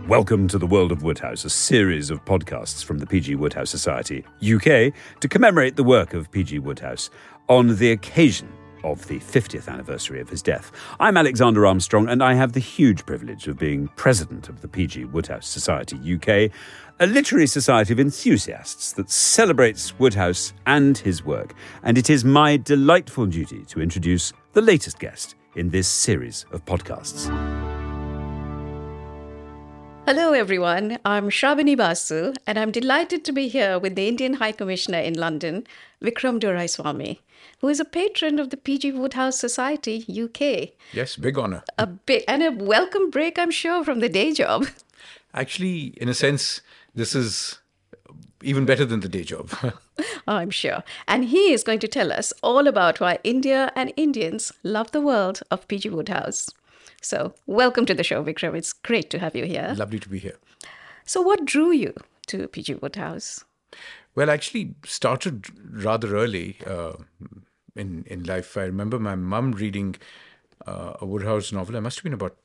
Welcome to the World of Wodehouse, a series of podcasts from the P.G. Wodehouse Society, UK, to commemorate the work of P.G. Wodehouse on the occasion of the 50th anniversary of his death. I'm Alexander Armstrong, and I have the huge privilege of being president of the P.G. Wodehouse Society, UK, a literary society of enthusiasts that celebrates Wodehouse and his work. And it is my delightful duty to introduce the latest guest in this series of podcasts. Hello everyone, I'm Shravani Basu and I'm delighted to be here with the Indian High Commissioner in London, Vikram Doraiswamy, who is a patron of the P.G. Wodehouse Society, UK. Yes, big honour. A welcome break, I'm sure, from the day job. Actually, in a sense, this is even better than the day job. I'm sure. And he is going to tell us all about why India and Indians love the world of P.G. Wodehouse. So, welcome to the show, Vikram. It's great to have you here. Lovely to be here. So, what drew you to P.G. Wodehouse? Well, actually, started rather early in life. I remember my mum reading a Wodehouse novel. I must have been about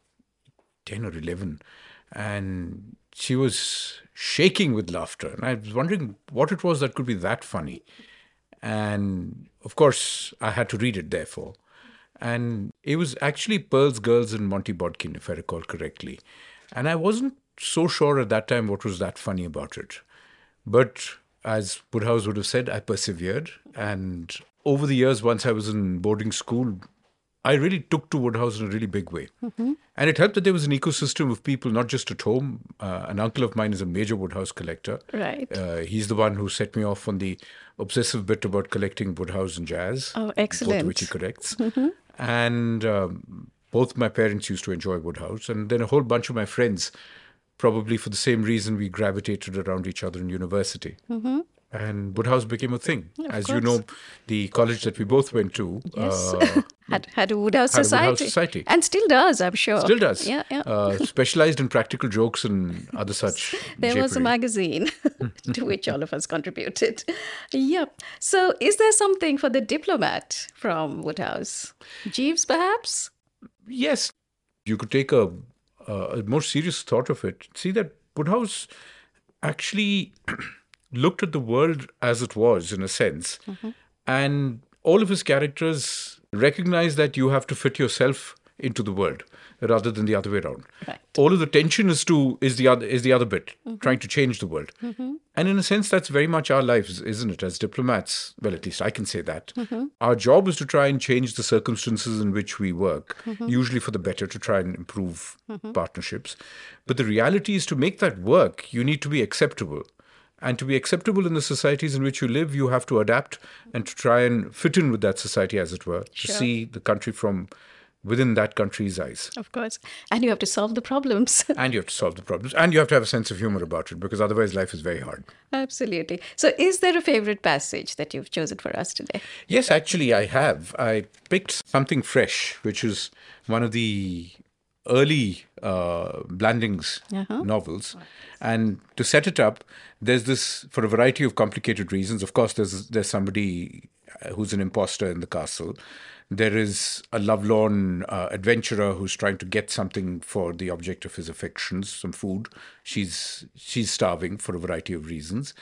10 or 11. And she was shaking with laughter. And I was wondering what it was that could be that funny. And, of course, I had to read it, therefore. And it was actually Pearl's Girls and Monty Bodkin, if I recall correctly. And I wasn't so sure at that time what was that funny about it. But as Wodehouse would have said, I persevered. And over the years, once I was in boarding school, I really took to Wodehouse in a really big way. Mm-hmm. And it helped that there was an ecosystem of people, not just at home. An uncle of mine is a major Wodehouse collector. Right. He's the one who set me off on the obsessive bit about collecting Wodehouse and jazz. Oh, excellent. Both of which he corrects. Mm-hmm. And both my parents used to enjoy Wodehouse. And then a whole bunch of my friends, probably for the same reason, we gravitated around each other in university. Mm-hmm. And Wodehouse became a thing. As you know, the college that we both went to had a Wodehouse Society. And still does, I'm sure. Still does. Yeah. Specialized in practical jokes and other such There was a magazine to which all of us contributed. Yep. So is there something for the diplomat from Wodehouse? Jeeves, perhaps? Yes. You could take a more serious thought of it. See that Wodehouse actually looked at the world as it was, in a sense. Mm-hmm. And all of his characters recognize that you have to fit yourself into the world rather than the other way around. Right. All of the tension is the other bit, mm-hmm. trying to change the world. Mm-hmm. And in a sense, that's very much our lives, isn't it? As diplomats, well, at least I can say that. Mm-hmm. Our job is to try and change the circumstances in which we work, mm-hmm. usually for the better, to try and improve mm-hmm. partnerships. But the reality is, to make that work, you need to be acceptable. And to be acceptable in the societies in which you live, you have to adapt and to try and fit in with that society, as it were, to see the country from within that country's eyes. Of course. And you have to solve the problems. And you have to solve the problems. And you have to have a sense of humor about it, because otherwise life is very hard. Absolutely. So is there a favorite passage that you've chosen for us today? Yes, actually I have. I picked Something Fresh, which is one of the early Blandings novels. And to set it up, there's this, for a variety of complicated reasons. Of course, there's somebody who's an imposter in the castle. There is a lovelorn adventurer who's trying to get something for the object of his affections, some food. She's starving for a variety of reasons.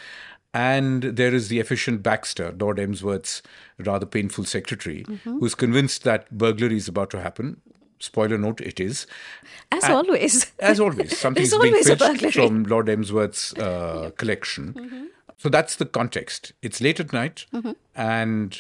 And there is the efficient Baxter, Lord Emsworth's rather painful secretary, mm-hmm. who's convinced that burglary is about to happen. Spoiler note, it is. As always. Something's being filched from Lord Emsworth's collection. Mm-hmm. So that's the context. It's late at night, mm-hmm. and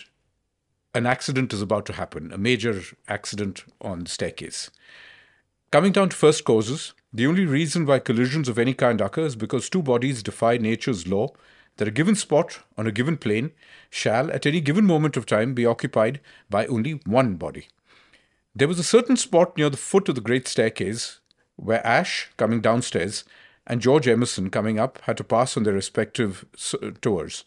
an accident is about to happen, a major accident on the staircase. Coming down to first causes, the only reason why collisions of any kind occur is because two bodies defy nature's law that a given spot on a given plane shall, at any given moment of time, be occupied by only one body. There was a certain spot near the foot of the great staircase where Ash, coming downstairs, and George Emerson, coming up, had to pass on their respective tours.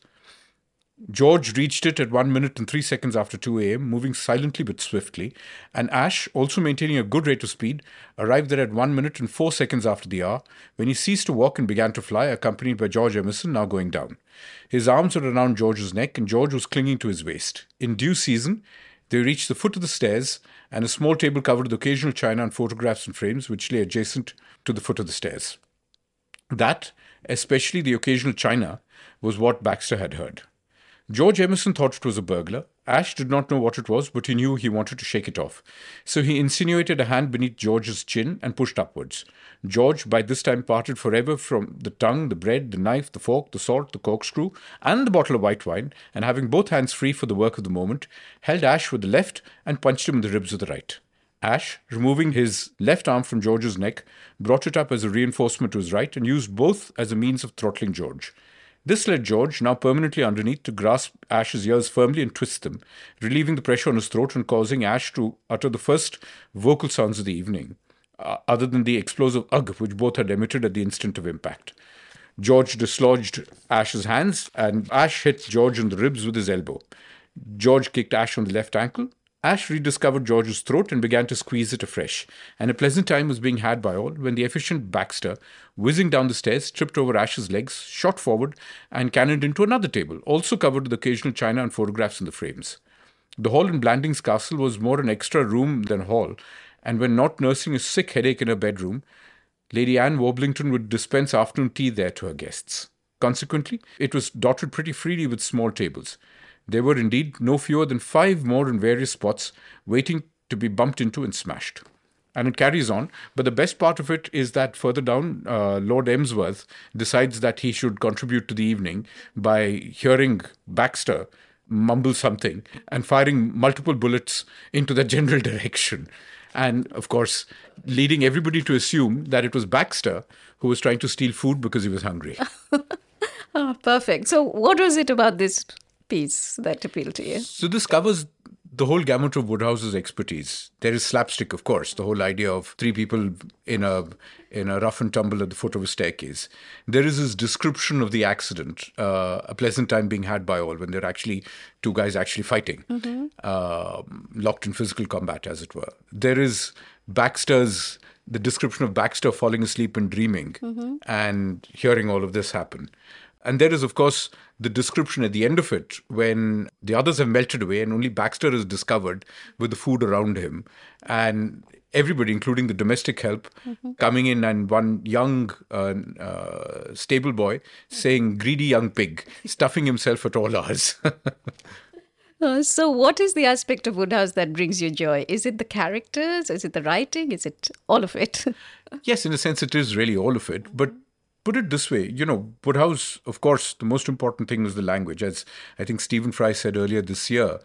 George reached it at 1 minute and 3 seconds after 2 a.m., moving silently but swiftly, and Ash, also maintaining a good rate of speed, arrived there at 1 minute and 4 seconds after the hour, when he ceased to walk and began to fly, accompanied by George Emerson, now going down. His arms were around George's neck, and George was clinging to his waist. In due season, They reached the foot of the stairs, and a small table covered with occasional china and photographs and frames which lay adjacent to the foot of the stairs. That, especially the occasional china, was what Baxter had heard. George Emerson thought it was a burglar. Ash did not know what it was, but he knew he wanted to shake it off. So he insinuated a hand beneath George's chin and pushed upwards. George, by this time parted forever from the tongue, the bread, the knife, the fork, the salt, the corkscrew, and the bottle of white wine, and having both hands free for the work of the moment, held Ash with the left and punched him in the ribs with the right. Ash, removing his left arm from George's neck, brought it up as a reinforcement to his right and used both as a means of throttling George. This led George, now permanently underneath, to grasp Ash's ears firmly and twist them, relieving the pressure on his throat and causing Ash to utter the first vocal sounds of the evening, other than the explosive ugh which both had emitted at the instant of impact. George dislodged Ash's hands, and Ash hit George in the ribs with his elbow. George kicked Ash on the left ankle. Ash rediscovered George's throat and began to squeeze it afresh, and a pleasant time was being had by all when the efficient Baxter, whizzing down the stairs, tripped over Ash's legs, shot forward, and cannoned into another table, also covered with occasional china and photographs in the frames. The hall in Blandings Castle was more an extra room than hall, and when not nursing a sick headache in her bedroom, Lady Anne Warblington would dispense afternoon tea there to her guests. Consequently, it was dotted pretty freely with small tables. There were indeed no fewer than 5 more in various spots waiting to be bumped into and smashed. And it carries on, but the best part of it is that further down, Lord Emsworth decides that he should contribute to the evening by hearing Baxter mumble something and firing multiple bullets into the general direction. And, of course, leading everybody to assume that it was Baxter who was trying to steal food because he was hungry. Oh, perfect. So what was it about this piece that appealed to you? So this covers the whole gamut of Woodhouse's expertise. There is slapstick, of course, the whole idea of 3 people in a rough and tumble at the foot of a staircase. There is his description of the accident, a pleasant time being had by all when there are actually 2 guys actually fighting, locked in physical combat, as it were. There is the description of Baxter falling asleep and dreaming and hearing all of this happen. And there is, of course, the description at the end of it when the others have melted away and only Baxter is discovered with the food around him. And everybody, including the domestic help, coming in, and one young stable boy saying, "Greedy young pig," stuffing himself at all hours. So what is the aspect of Woodhouse that brings you joy? Is it the characters? Is it the writing? Is it all of it? Yes, in a sense, it is really all of it. But put it this way, Woodhouse, of course, the most important thing was the language. As I think Stephen Fry said earlier this year,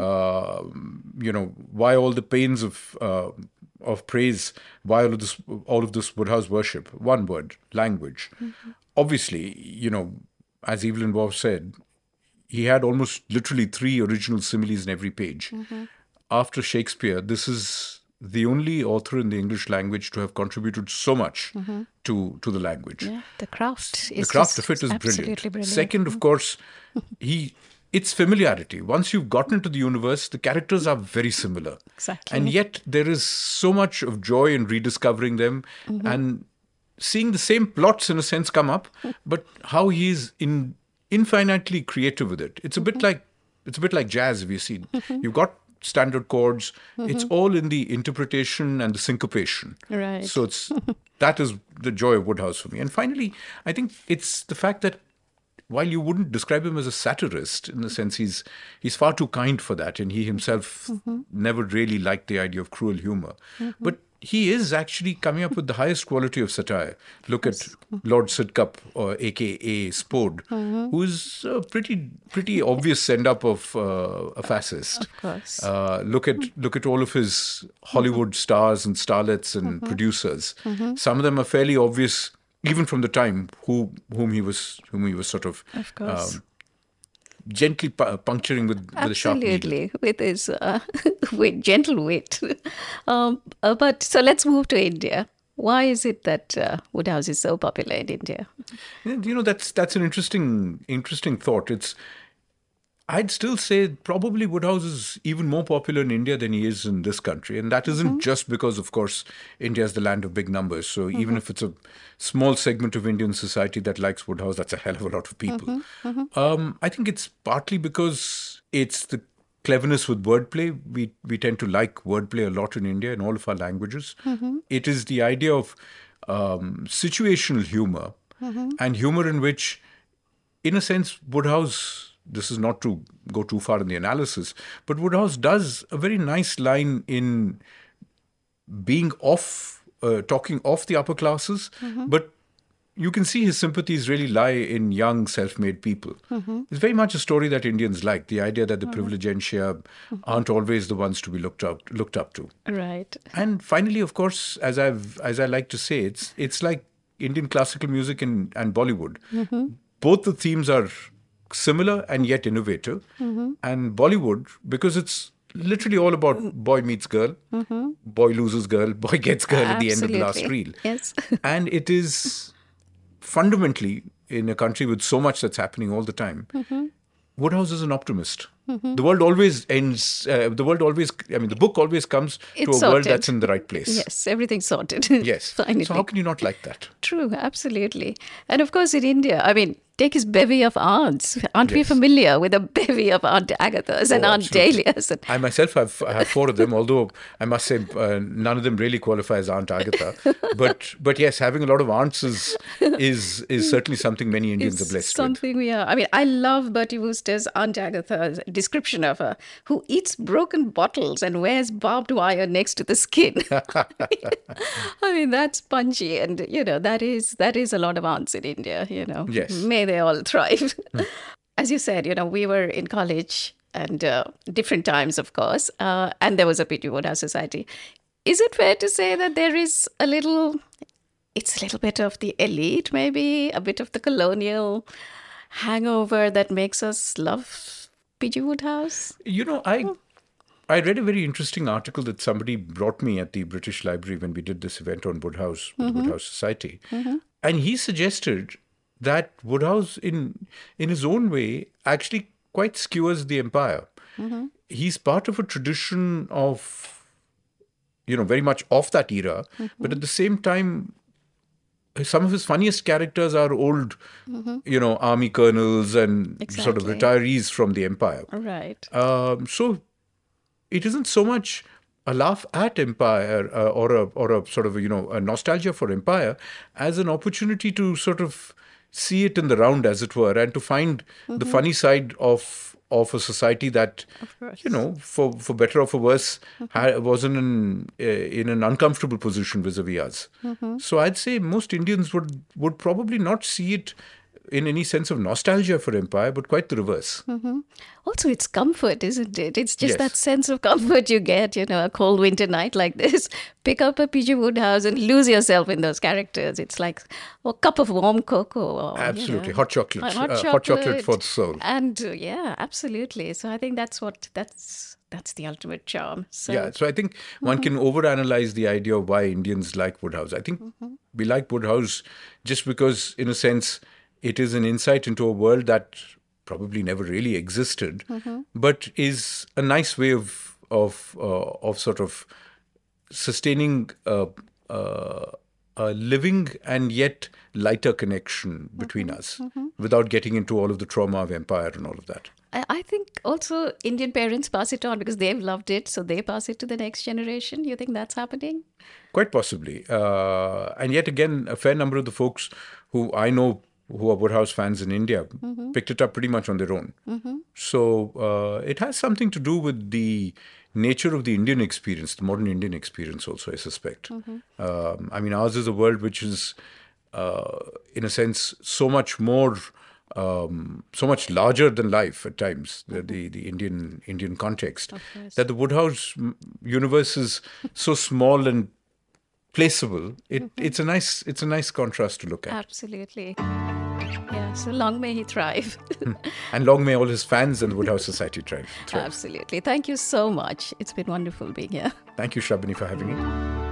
why all the pains of praise, why all of this Woodhouse worship? One word, language. Obviously, as Evelyn Waugh said, he had almost literally 3 original similes in every page. After Shakespeare, this is the only author in the English language to have contributed so much to the language. Yeah, the craft of it is brilliant. Second, of course, it's familiarity. Once you've gotten into the universe, the characters are very similar. Exactly. And yet there is so much of joy in rediscovering them and seeing the same plots in a sense come up, but how he's infinitely creative with it. It's a bit like jazz, if you see. You've got standard chords. It's all in the interpretation and the syncopation. Right. So that is the joy of Woodhouse for me. And finally, I think it's the fact that while you wouldn't describe him as a satirist, in the sense he's far too kind for that, and he himself never really liked the idea of cruel humor. But he is actually coming up with the highest quality of satire. Look at Lord Sidcup, or a.k.a. Spode, who is a pretty obvious send-up of a fascist. Of course. Look at all of his Hollywood stars and starlets and producers. Some of them are fairly obvious, even from the time whom he was sort of gently puncturing with a sharp needle. Absolutely, with his gentle wit. But so let's move to India. Why is it that Woodhouse is so popular in India? That's an interesting thought. I'd still say probably Woodhouse is even more popular in India than he is in this country. And that isn't just because, of course, India is the land of big numbers. So even if it's a small segment of Indian society that likes Woodhouse, that's a hell of a lot of people. I think it's partly because it's the cleverness with wordplay. We tend to like wordplay a lot in India in all of our languages. It is the idea of situational humor and humor in which, in a sense, Wodehouse, this is not to go too far in the analysis, but Wodehouse does a very nice line in being talking off the upper classes, but you can see his sympathies really lie in young, self-made people. It's very much a story that Indians like, the idea that the privilegentia aren't always the ones to be looked up to. Right. And finally, of course, as I like to say, it's like Indian classical music and Bollywood. Both the themes are similar and yet innovative. And Bollywood, because it's literally all about boy meets girl, boy loses girl, boy gets girl at the end of the last reel. Yes. And it is fundamentally, in a country with so much that's happening all the time, Wodehouse is an optimist. The world always ends, the book always comes to a world that's in the right place. Yes, everything's sorted. Yes. Finally. So how can you not like that? True, absolutely. And of course, in India, take his bevy of aunts. Aren't we familiar with a bevy of Aunt Agathas and Aunt Dahlias? I myself have 4 of them, although I must say none of them really qualify as Aunt Agatha. But yes, having a lot of aunts is certainly something many Indians are blessed something with. I love Bertie Wooster's Aunt Agatha's description of her, who eats broken bottles and wears barbed wire next to the skin. That's punchy, and that is a lot of aunts in India. Yes. May they all thrive. As you said, we were in college and different times, of course, and there was a P.G. Wodehouse Society. Is it fair to say that there is it's a little bit of the elite, maybe, a bit of the colonial hangover that makes us love P.G. Wodehouse? I read a very interesting article that somebody brought me at the British Library when we did this event on Wodehouse, with the Wodehouse Society. And he suggested that Wodehouse, in his own way, actually quite skewers the empire. He's part of a tradition of, very much of that era, but at the same time, some of his funniest characters are old, army colonels and sort of retirees from the empire. Right. So it isn't so much a laugh at empire or a sort of, a nostalgia for empire as an opportunity to sort of see it in the round, as it were, and to find the funny side of a society that, for better or for worse, was in an uncomfortable position vis-a-vis us. So I'd say most Indians would probably not see it in any sense of nostalgia for empire, but quite the reverse. Also, it's comfort, isn't it? It's just that sense of comfort you get, a cold winter night like this. Pick up a P.G. Wodehouse and lose yourself in those characters. It's like a cup of warm cocoa. Or, absolutely. Hot chocolate. Hot chocolate for the soul. And absolutely. So I think that's the ultimate charm. So I think one can overanalyze the idea of why Indians like Wodehouse. I think we like Wodehouse just because, in a sense, it is an insight into a world that probably never really existed, but is a nice way of sort of sustaining a living and yet lighter connection between us without getting into all of the trauma of empire and all of that. I think also Indian parents pass it on because they've loved it, so they pass it to the next generation. You think that's happening? Quite possibly. And yet again, a fair number of the folks who I know who are Wodehouse fans in India picked it up pretty much on their own. So it has something to do with the nature of the Indian experience, the modern Indian experience also, I suspect. Ours is a world which is, in a sense, so much more, so much larger than life at times, the Indian context, that the Wodehouse universe is so small and placeable. It's a nice contrast to look at. Absolutely. Yeah, so long may he thrive. And long may all his fans and the Wodehouse Society thrive. Absolutely. Thank you so much. It's been wonderful being here. Thank you, Shrabani, for having me.